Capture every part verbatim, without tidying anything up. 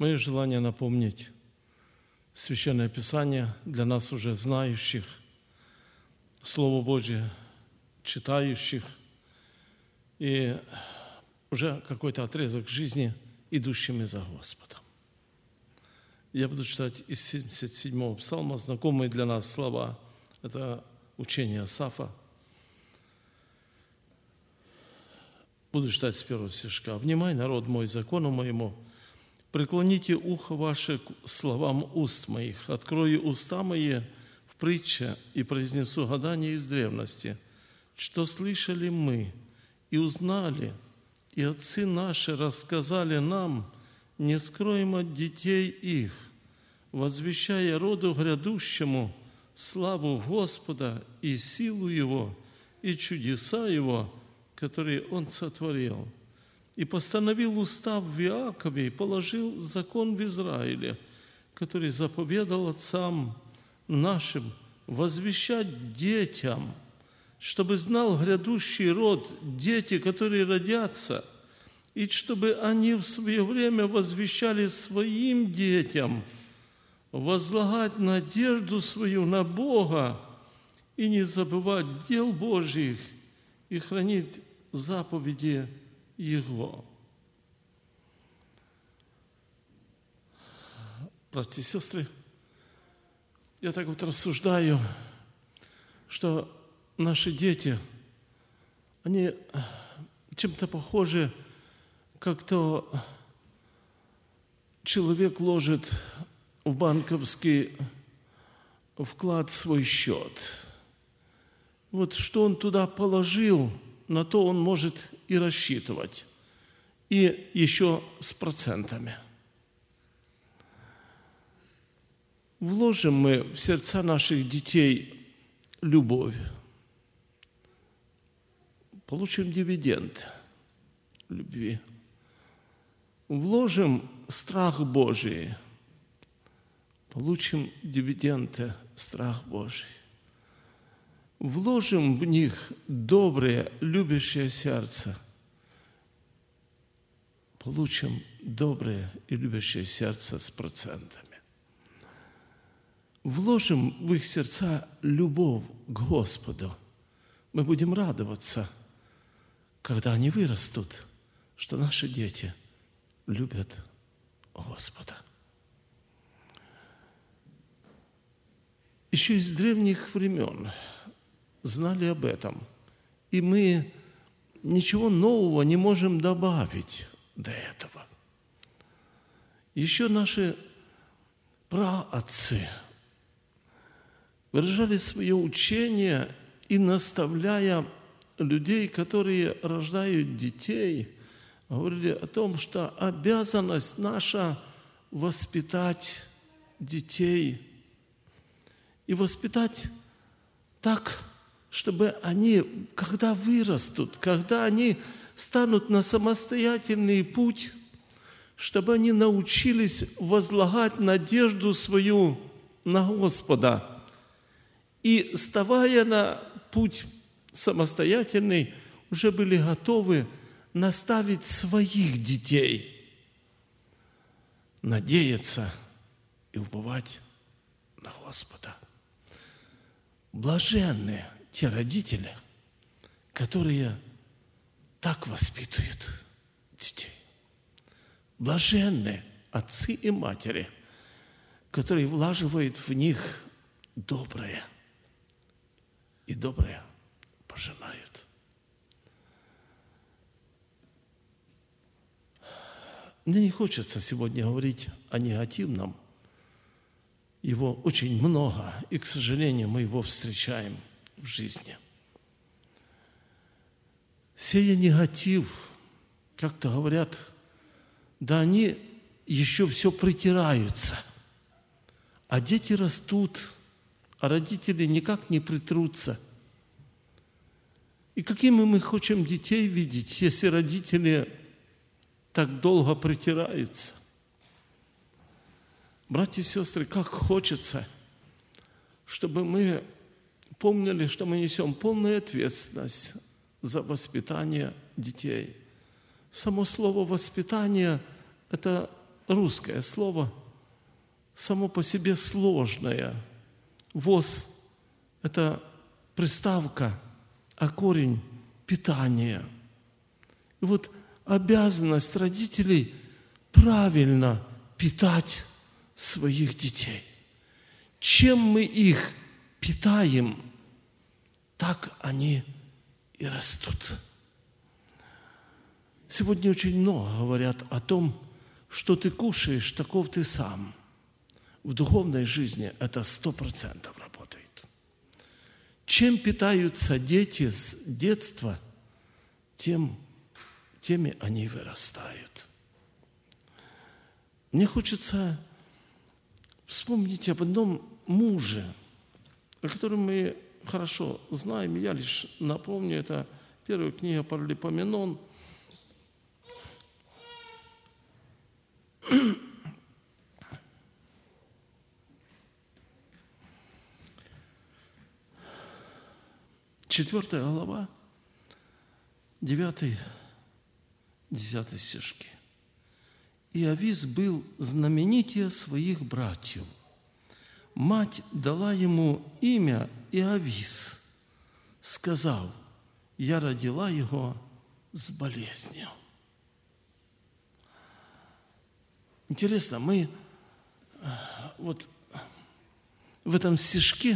Мое желание напомнить Священное Писание для нас уже знающих, Слово Божье читающих и уже какой-то отрезок жизни, идущими за Господом. Я буду читать из семьдесят седьмого псалма, знакомые для нас слова. Это учение Асафа. Буду читать с первого стишка. «Внимай, народ мой, закону моему, преклоните ухо ваше к словам уст моих, открою уста мои в притче и произнесу гадание из древности, что слышали мы и узнали, и отцы наши рассказали нам, не скроем от детей их, возвещая роду грядущему славу Господа и силу Его, и чудеса Его, которые Он сотворил. И постановил устав в Иакове, и положил закон в Израиле, который заповедал отцам нашим возвещать детям, чтобы знал грядущий род, дети, которые родятся, и чтобы они в свое время возвещали своим детям, возлагать надежду свою на Бога и не забывать дел Божьих и хранить заповеди Его». Братья и сестры, я так вот рассуждаю, что наши дети, они чем-то похожи, как то человек ложит в банковский вклад свой счет. Вот что он туда положил, на то он может и рассчитывать. И еще с процентами. Вложим мы в сердца наших детей любовь. Получим дивиденд любви. Вложим страх Божий. Получим дивиденды страх Божий. Вложим в них доброе, любящее сердце. Получим доброе и любящее сердце с процентами. Вложим в их сердца любовь к Господу. Мы будем радоваться, когда они вырастут, что наши дети любят Господа. Еще из древних времен знали об этом, и мы ничего нового не можем добавить до этого. Еще наши праотцы выражали свое учение и, наставляя людей, которые рождают детей, говорили о том, что обязанность наша воспитать детей и воспитать так, чтобы они, когда вырастут, когда они станут на самостоятельный путь, чтобы они научились возлагать надежду свою на Господа. И, вставая на путь самостоятельный, уже были готовы наставить своих детей, надеяться и уповать на Господа. Блаженны те родители, которые так воспитывают детей. Блаженны отцы и матери, которые влаживают в них доброе и доброе пожинают. Мне не хочется сегодня говорить о негативном. Его очень много, и, к сожалению, мы его встречаем в жизни. Сея негатив, как-то говорят, да они еще все притираются, а дети растут, а родители никак не притрутся. И какими мы хотим детей видеть, если родители так долго притираются? Братья и сестры, как хочется, чтобы мы помнили, что мы несем полную ответственность за воспитание детей. Само слово «воспитание» – это русское слово само по себе сложное. Воз – это приставка, а корень – питание. И вот обязанность родителей правильно питать своих детей. Чем мы их питаем, так они и растут. Сегодня очень много говорят о том, что ты кушаешь, таков ты сам. В духовной жизни это сто процентов работает. Чем питаются дети с детства, тем, теми они вырастают. Мне хочется вспомнить об одном муже, о котором мы хорошо знаем. Я лишь напомню, это первая книга Паралипоменон. Четвертая глава, девятый, десятый стишки. Иовис был знаменитее своих братьев. Мать дала ему имя Иовис, сказав: я родила его с болезнью. Интересно, мы вот в этом стишке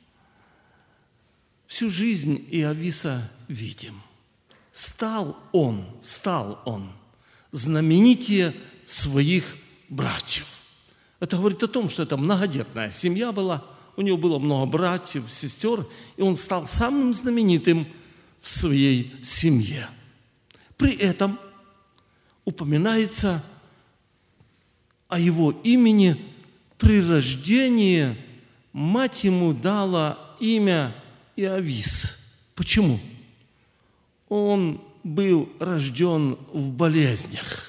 всю жизнь Иовиса видим. Стал он, стал он знаменитее своих братьев. Это говорит о том, что это многодетная семья была, у него было много братьев, сестер, и он стал самым знаменитым в своей семье. При этом упоминается о его имени при рождении. Мать ему дала имя Иовис. Почему? Он был рожден в болезнях.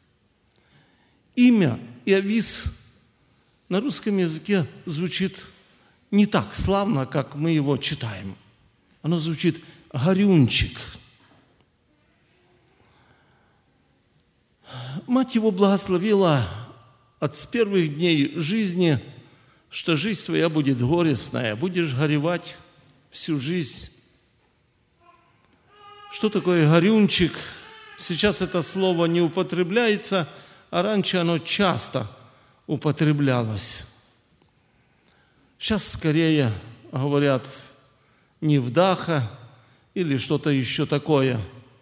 Имя Иовис на русском языке звучит не так славно, как мы его читаем. Оно звучит «горюнчик». Мать его благословила от с первых дней жизни, что жизнь твоя будет горестная, будешь горевать всю жизнь. Что такое горюнчик? Сейчас это слово не употребляется, а раньше оно часто употреблялось. Сейчас скорее говорят невдаха или что-то еще такое.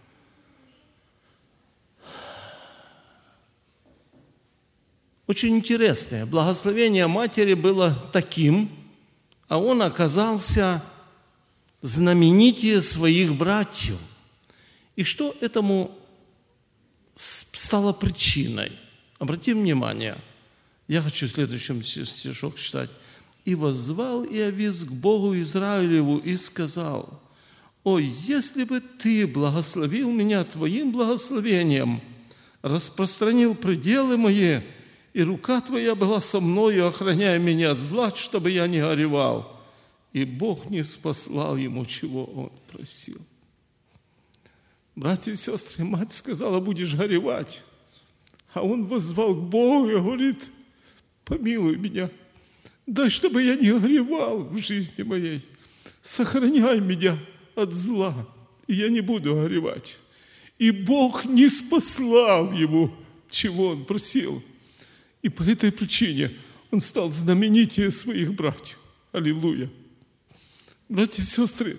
Очень интересное. Благословение матери было таким, а он оказался знаменитее своих братьев. И что этому стало причиной? Обратим внимание. Я хочу следующим стишок читать. «И воззвал Иовис к Богу Израилеву и сказал: «Ой, если бы ты благословил меня твоим благословением, распространил пределы мои, и рука твоя была со мною, охраняя меня от зла, чтобы я не горевал». И Бог не спаслал ему, чего он просил. Братья и сестры, мать сказала: будешь горевать. А он воззвал к Богу и говорит: помилуй меня, дай, чтобы я не горевал в жизни моей. Сохраняй меня от зла, и я не буду горевать. И Бог не спаслал ему, чего он просил. И по этой причине он стал знаменитее своих братьев. Аллилуйя. Братья и сестры,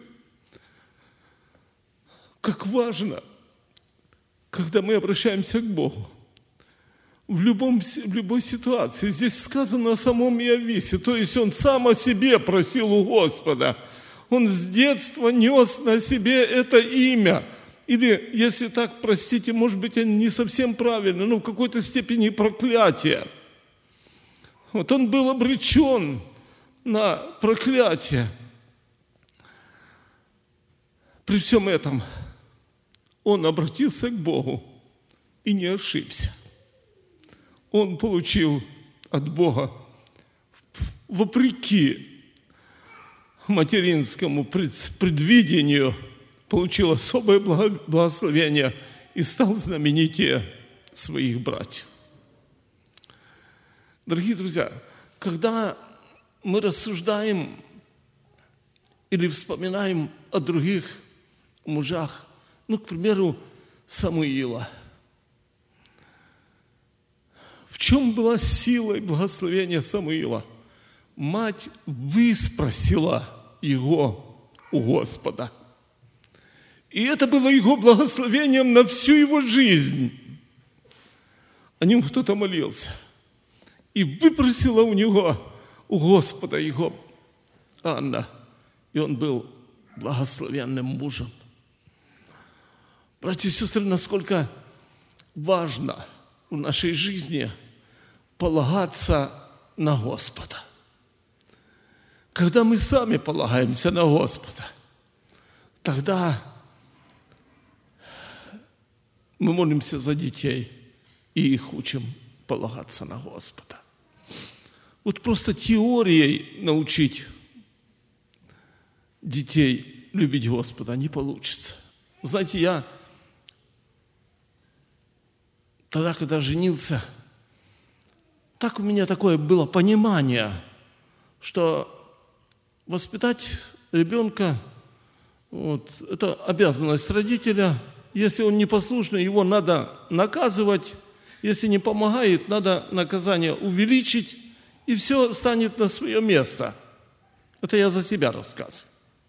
как важно, когда мы обращаемся к Богу. В, любом, в любой ситуации. Здесь сказано о самом Иовисе. То есть он сам о себе просил у Господа. Он с детства нес на себе это имя. Или, если так, простите, может быть, не совсем правильно, но в какой-то степени проклятие. Вот он был обречен на проклятие. При всем этом он обратился к Богу и не ошибся. Он получил от Бога, вопреки материнскому предвидению, получил особое благословение и стал знаменитее своих братьев. Дорогие друзья, когда мы рассуждаем или вспоминаем о других мужах, ну, к примеру, Самуила, в чем была сила и благословение Самуила? Мать выспросила его у Господа. И это было его благословением на всю его жизнь. О нем кто-то молился. И выпросила у него, у Господа, его Анна. И он был благословенным мужем. Братья и сестры, насколько важно в нашей жизни полагаться на Господа. Когда мы сами полагаемся на Господа, тогда мы молимся за детей и их учим полагаться на Господа. Вот просто теорией научить детей любить Господа не получится. Знаете, я тогда, когда женился, так у меня такое было понимание, что воспитать ребенка, вот, это обязанность родителя. Если он непослушный, его надо наказывать. Если не помогает, надо наказание увеличить, и все станет на свое место. Это я за себя рассказываю.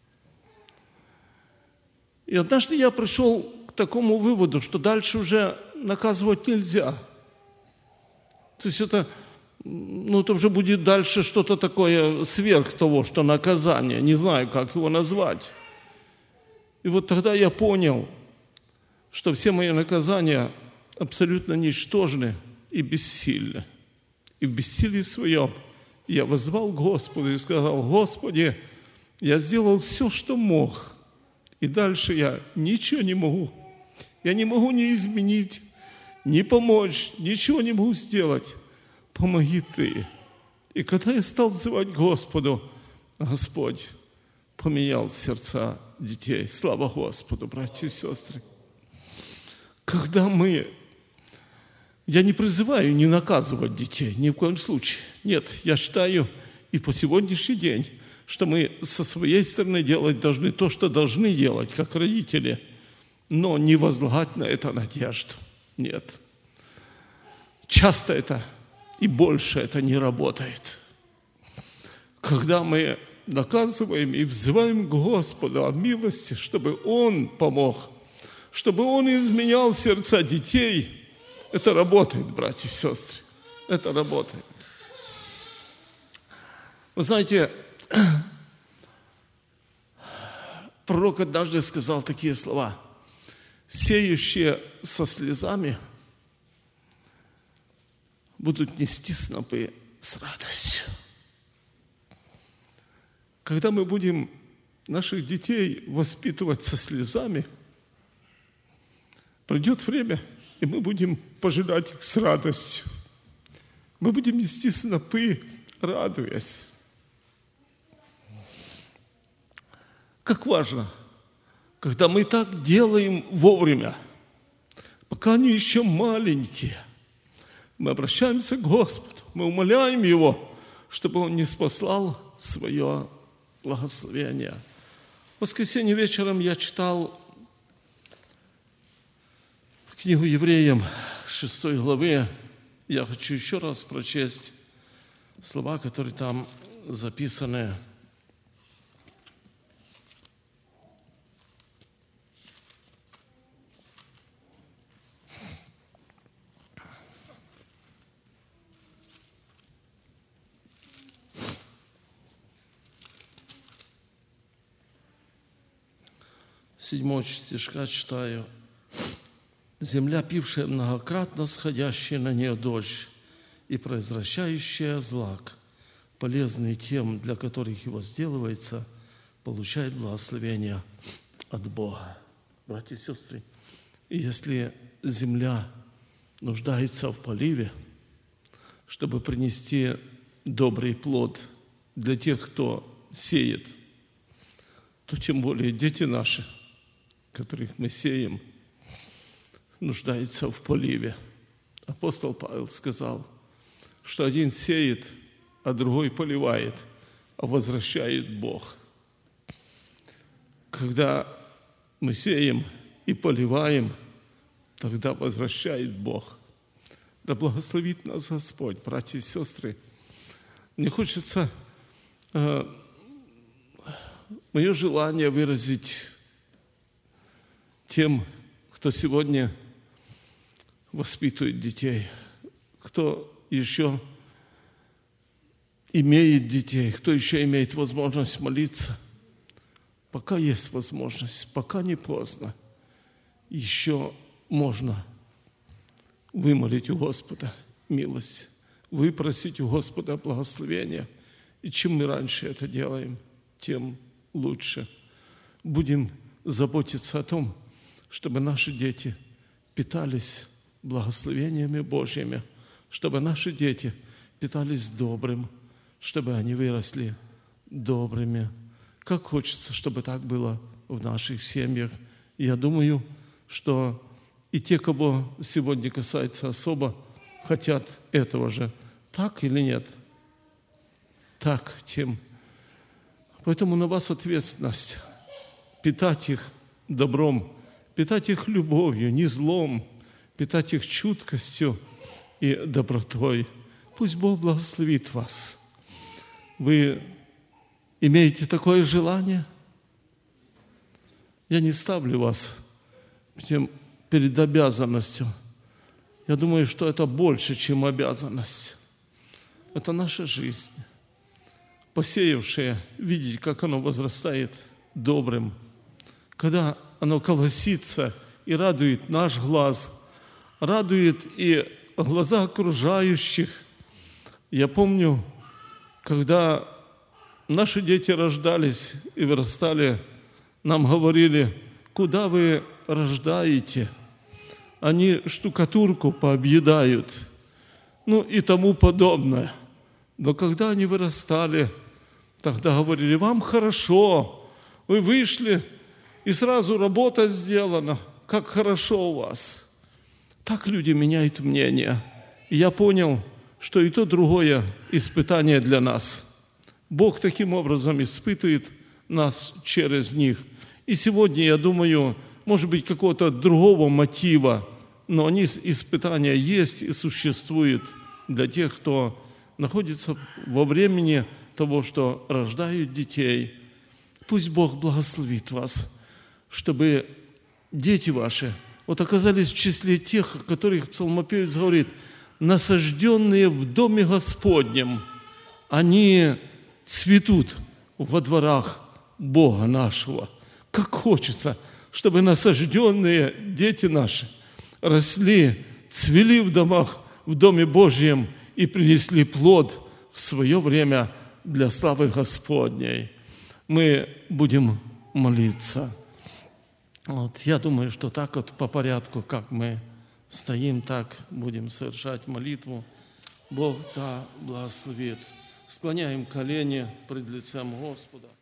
И однажды я пришел к такому выводу, что дальше уже наказывать нельзя. То есть это, ну, это уже будет дальше что-то такое сверх того, что наказание. Не знаю, как его назвать. И вот тогда я понял, что все мои наказания абсолютно ничтожны и бессильны. И в бессилии своем я воззвал к Господу и сказал: Господи, я сделал все, что мог, и дальше я ничего не могу. Я не могу ни изменить, ни помочь, ничего не могу сделать. Помоги Ты. И когда я стал взывать к Господу, Господь поменял сердца детей. Слава Господу, братья и сестры. Когда мы... Я не призываю не наказывать детей, ни в коем случае. Нет, я считаю и по сегодняшний день, что мы со своей стороны делать должны то, что должны делать, как родители, но не возлагать на это надежду. Нет. Часто это и больше это не работает. Когда мы наказываем и взываем к Господу о милости, чтобы Он помог, чтобы Он изменял сердца детей, это работает, братья и сестры. Это работает. Вы знаете, пророк однажды сказал такие слова: «Сеющие со слезами будут нести снопы с радостью». Когда мы будем наших детей воспитывать со слезами, придет время, и мы будем пожинать их с радостью. Мы будем нести снопы, радуясь. Как важно, когда мы так делаем вовремя, пока они еще маленькие, мы обращаемся к Господу, мы умоляем Его, чтобы Он не спаслал свое благословение. В воскресенье вечером я читал книгу Евреям шестой главы. Я хочу еще раз прочесть слова, которые там записаны. Седьмой стишка читаю. «Земля, пившая многократно сходящая на нее дождь и произвращающая злак, полезный тем, для которых его сделывается, получает благословение от Бога». Братья и сестры, и если земля нуждается в поливе, чтобы принести добрый плод для тех, кто сеет, то тем более дети наши, которых мы сеем, нуждаются в поливе. Апостол Павел сказал: что один сеет, а другой поливает, а возвращает Бог. Когда мы сеем и поливаем, тогда возвращает Бог. Да благословит нас Господь, братья и сестры. Мне хочется э, мое желание выразить тем, кто сегодня воспитывает детей, кто еще имеет детей, кто еще имеет возможность молиться. Пока есть возможность, пока не поздно, еще можно вымолить у Господа милость, выпросить у Господа благословения. И чем мы раньше это делаем, тем лучше. Будем заботиться о том, чтобы наши дети питались благословениями Божьими, чтобы наши дети питались добрым, чтобы они выросли добрыми. Как хочется, чтобы так было в наших семьях. И я думаю, что и те, кого сегодня касается особо, хотят этого же. Так или нет? Так, тем. Поэтому на вас ответственность питать их добром, питать их любовью, не злом, питать их чуткостью и добротой. Пусть Бог благословит вас. Вы имеете такое желание? Я не ставлю вас перед обязанностью. Я думаю, что это больше, чем обязанность. Это наша жизнь. Посеявшее, видеть, как оно возрастает добрым. Когда оно колосится и радует наш глаз, радует и глаза окружающих. Я помню, когда наши дети рождались и вырастали, нам говорили: куда вы рождаете? Они штукатурку пообъедают, ну и тому подобное. Но когда они вырастали, тогда говорили: вам хорошо, вы вышли, и сразу работа сделана, как хорошо у вас. Так люди меняют мнение. И я понял, что и то другое испытание для нас. Бог таким образом испытывает нас через них. И сегодня, я думаю, может быть, какого-то другого мотива, но они, испытания есть и существуют для тех, кто находится во времени того, что рождают детей. Пусть Бог благословит вас, чтобы дети ваши вот оказались в числе тех, о которых псалмопевец говорит: насажденные в доме Господнем, они цветут во дворах Бога нашего. Как хочется, чтобы насажденные дети наши росли, цвели в домах, в Доме Божьем и принесли плод в свое время для славы Господней. Мы будем молиться. Вот, я думаю, что так вот по порядку, как мы стоим, так будем совершать молитву. Бог да благословит. Склоняем колени пред лицем Господа.